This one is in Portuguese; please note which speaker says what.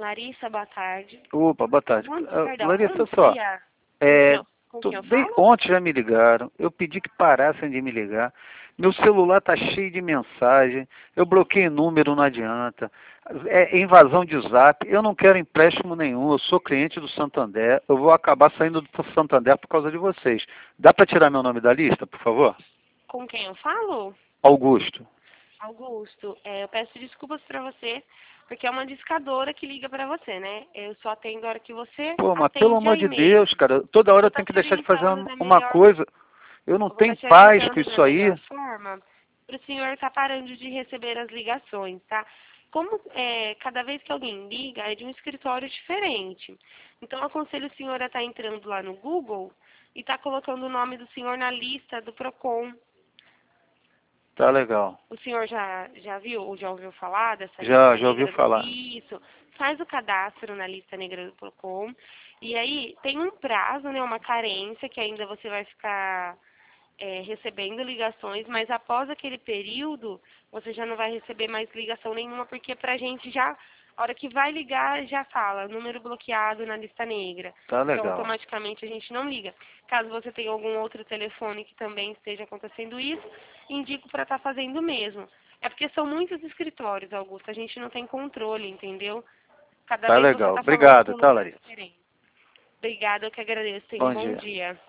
Speaker 1: Larissa, boa tarde.
Speaker 2: Opa, boa tarde.
Speaker 1: Perdão,
Speaker 2: Larissa,
Speaker 1: bom
Speaker 2: só.
Speaker 1: dia. Com quem eu
Speaker 2: Bem,
Speaker 1: falo?
Speaker 2: ontem já me ligaram, eu pedi que parassem de me ligar. Meu celular tá cheio de mensagem, eu bloqueei número, não adianta. É invasão de zap, eu não quero empréstimo nenhum, eu sou cliente do Santander, eu vou acabar saindo do Santander por causa de vocês. Dá para tirar meu nome da lista, por favor?
Speaker 1: Com quem eu falo?
Speaker 2: Augusto.
Speaker 1: Augusto, eu peço desculpas pra você, porque é uma discadora que liga pra você, né? Eu só atendo a hora que você
Speaker 2: Pô, mas pelo
Speaker 1: atende a
Speaker 2: amor de
Speaker 1: e-mail.
Speaker 2: Deus, cara, toda hora
Speaker 1: Vou
Speaker 2: eu
Speaker 1: estar
Speaker 2: tenho que
Speaker 1: te
Speaker 2: deixar de fazer
Speaker 1: orientando da
Speaker 2: uma
Speaker 1: melhor,
Speaker 2: coisa. Eu não
Speaker 1: eu vou estar
Speaker 2: tenho
Speaker 1: te
Speaker 2: paz com
Speaker 1: orientando da
Speaker 2: isso aí.
Speaker 1: melhor forma para o senhor estar parando de receber as ligações, tá? Como cada vez que alguém liga é de um escritório diferente. Então, eu aconselho o senhor a estar entrando lá no Google e estar colocando o nome do senhor na lista do PROCON.
Speaker 2: Tá legal.
Speaker 1: O senhor já viu ou já ouviu falar dessa lista
Speaker 2: Já ouviu
Speaker 1: negra?
Speaker 2: falar.
Speaker 1: Isso. Faz o cadastro na lista negra do PROCON. E aí tem um prazo, né, uma carência que ainda você vai ficar recebendo ligações, mas após aquele período, você já não vai receber mais ligação nenhuma, porque pra gente já, a hora que vai ligar, já fala, número bloqueado na lista negra.
Speaker 2: Tá
Speaker 1: Então,
Speaker 2: legal.
Speaker 1: automaticamente a gente não liga. Caso você tenha algum outro telefone que também esteja acontecendo isso, indico para estar fazendo o mesmo. É porque são muitos escritórios, Augusto, a gente não tem controle, entendeu? Cada
Speaker 2: Tá
Speaker 1: vez você
Speaker 2: legal.
Speaker 1: está falando com
Speaker 2: Obrigado,
Speaker 1: um
Speaker 2: tá,
Speaker 1: número
Speaker 2: Larissa?
Speaker 1: diferente. Obrigada, eu que agradeço. Tenha um
Speaker 2: Bom
Speaker 1: bom
Speaker 2: dia.
Speaker 1: dia.